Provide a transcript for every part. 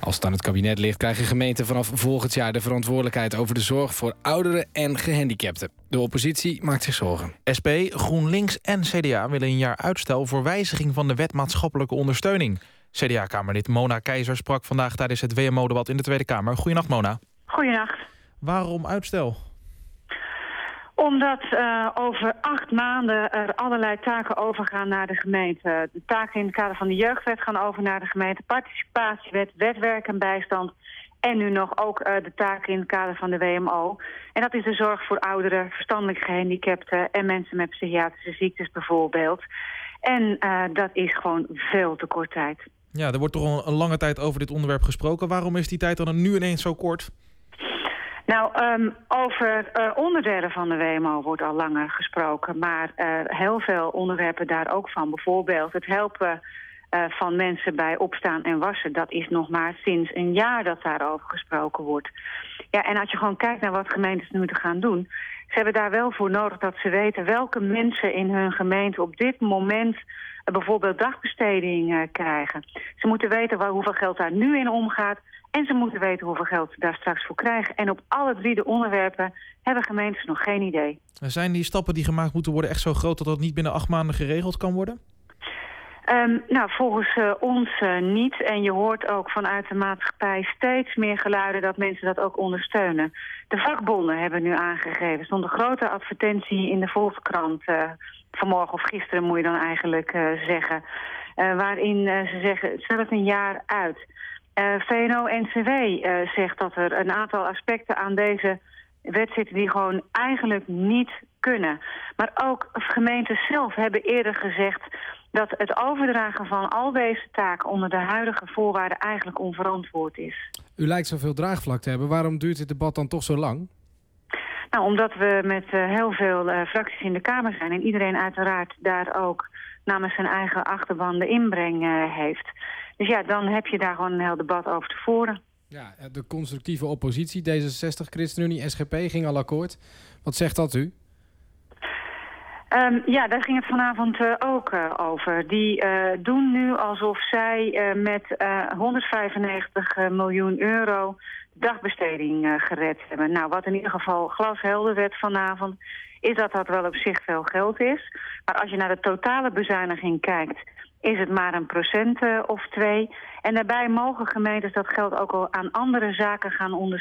Als het aan het kabinet ligt, krijgen gemeenten vanaf volgend jaar de verantwoordelijkheid over de zorg voor ouderen en gehandicapten. De oppositie maakt zich zorgen. SP, GroenLinks en CDA willen een jaar uitstel voor wijziging van de wet maatschappelijke ondersteuning. CDA-kamerlid Mona Keizer sprak vandaag tijdens het WMO-debat in de Tweede Kamer. Goedenacht, Mona. Goedenacht. Waarom uitstel? Omdat over 8 maanden er allerlei taken overgaan naar de gemeente. De taken in het kader van de jeugdwet gaan over naar de gemeente. Participatiewet, wet werk en bijstand. En nu nog ook de taken in het kader van de WMO. En dat is de zorg voor ouderen, verstandelijk gehandicapten en mensen met psychiatrische ziektes bijvoorbeeld. En dat is gewoon veel te kort tijd. Ja, er wordt toch al een lange tijd over dit onderwerp gesproken. Waarom is die tijd dan nu ineens zo kort? Nou, over onderdelen van de WMO wordt al langer gesproken. Maar heel veel onderwerpen daar ook van. Bijvoorbeeld het helpen van mensen bij opstaan en wassen. Dat is nog maar sinds een jaar dat daarover gesproken wordt. Ja, en als je gewoon kijkt naar wat gemeentes nu te gaan doen. Ze hebben daar wel voor nodig dat ze weten welke mensen in hun gemeente op dit moment bijvoorbeeld dagbesteding krijgen. Ze moeten weten hoeveel geld daar nu in omgaat. En ze moeten weten hoeveel geld ze daar straks voor krijgen. En op alle 3 de onderwerpen hebben gemeentes nog geen idee. Zijn die stappen die gemaakt moeten worden echt zo groot dat dat niet binnen 8 maanden geregeld kan worden? Nou, volgens ons niet. En je hoort ook vanuit de maatschappij steeds meer geluiden dat mensen dat ook ondersteunen. De vakbonden hebben nu aangegeven. Er stond een grote advertentie in de Volkskrant vanmorgen of gisteren moet je dan eigenlijk zeggen. Waarin ze zeggen, stel het een jaar uit. VNO-NCW zegt dat er een aantal aspecten aan deze wet zitten die gewoon eigenlijk niet kunnen. Maar ook gemeenten zelf hebben eerder gezegd dat het overdragen van al deze taken onder de huidige voorwaarden eigenlijk onverantwoord is. U lijkt zoveel draagvlak te hebben. Waarom duurt dit debat dan toch zo lang? Nou, omdat we met heel veel fracties in de Kamer zijn en iedereen uiteraard daar ook namens zijn eigen achterban de inbreng heeft. Dus ja, dan heb je daar gewoon een heel debat over te voeren. Ja, de constructieve oppositie, D66, ChristenUnie, SGP, ging al akkoord. Wat zegt dat u? Ja, daar ging het vanavond ook over. Die doen nu alsof zij met 195 miljoen euro dagbesteding gered hebben. Nou, wat in ieder geval glashelder werd vanavond, is dat dat wel op zich veel geld is. Maar als je naar de totale bezuiniging kijkt, is het maar 1% of 2. En daarbij mogen gemeentes dat geld ook al aan andere zaken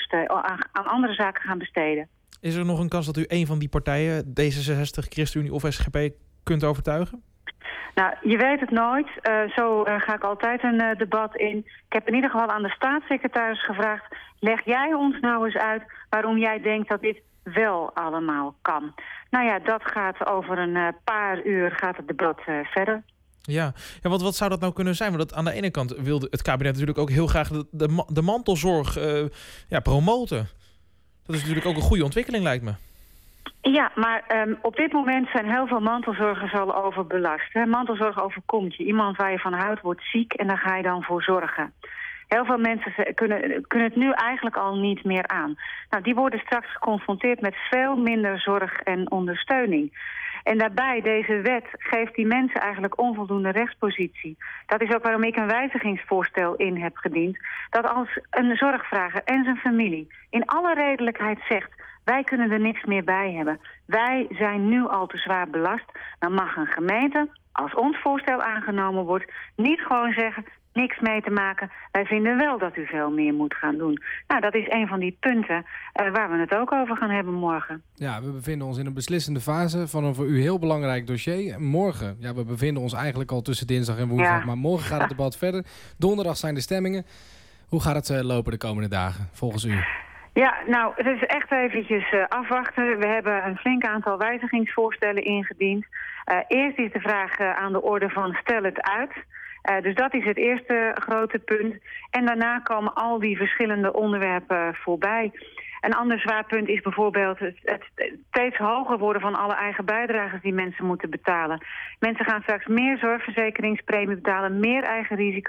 gaan besteden. Is er nog een kans dat u een van die partijen, D66, ChristenUnie of SGP, kunt overtuigen? Nou, je weet het nooit. Zo ga ik altijd een debat in. Ik heb in ieder geval aan de staatssecretaris gevraagd, leg jij ons nou eens uit waarom jij denkt dat dit wel allemaal kan. Nou ja, dat gaat over een paar uur gaat het debat verder. Ja, wat zou dat nou kunnen zijn? Want aan de ene kant wilde het kabinet natuurlijk ook heel graag de mantelzorg promoten. Dat is natuurlijk ook een goede ontwikkeling, lijkt me. Ja, maar op dit moment zijn heel veel mantelzorgers al overbelast. Hè? Mantelzorg overkomt je. Iemand waar je van houdt wordt ziek en daar ga je dan voor zorgen. Heel veel mensen kunnen het nu eigenlijk al niet meer aan. Nou, die worden straks geconfronteerd met veel minder zorg en ondersteuning. En daarbij, deze wet geeft die mensen eigenlijk onvoldoende rechtspositie. Dat is ook waarom ik een wijzigingsvoorstel in heb gediend. Dat als een zorgvrager en zijn familie in alle redelijkheid zegt, wij kunnen er niks meer bij hebben. Wij zijn nu al te zwaar belast. Dan mag een gemeente, als ons voorstel aangenomen wordt, niet gewoon zeggen, niks mee te maken. Wij vinden wel dat u veel meer moet gaan doen. Nou, dat is een van die punten waar we het ook over gaan hebben morgen. Ja, we bevinden ons in een beslissende fase van een voor u heel belangrijk dossier. Morgen, ja, we bevinden ons eigenlijk al tussen dinsdag en woensdag, maar morgen gaat het debat verder. Donderdag zijn de stemmingen. Hoe gaat het lopen de komende dagen, volgens u? Ja, nou, het is echt eventjes afwachten. We hebben een flink aantal wijzigingsvoorstellen ingediend. Eerst is de vraag aan de orde van stel het uit. Dus dat is het eerste grote punt. En daarna komen al die verschillende onderwerpen voorbij. Een ander zwaar punt is bijvoorbeeld het steeds hoger worden van alle eigen bijdrages die mensen moeten betalen. Mensen gaan straks meer zorgverzekeringspremie betalen, meer eigen risico.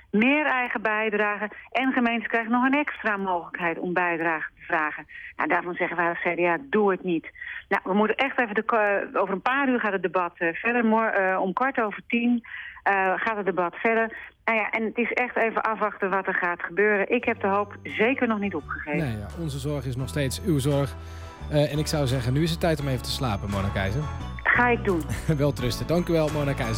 meer eigen bijdrage. En gemeentes krijgen nog een extra mogelijkheid om bijdrage te vragen. Nou, daarvan zeggen wij als CDA, doe het niet. Nou, we moeten echt even over een paar uur gaat het debat verder. Om 10:15 gaat het debat verder. Nou ja, en het is echt even afwachten wat er gaat gebeuren. Ik heb de hoop zeker nog niet opgegeven. Nee, ja, onze zorg is nog steeds uw zorg. En ik zou zeggen, nu is het tijd om even te slapen, Mona Keijzer. Ga ik doen. Welterusten. Dank u wel, Mona Keijzer.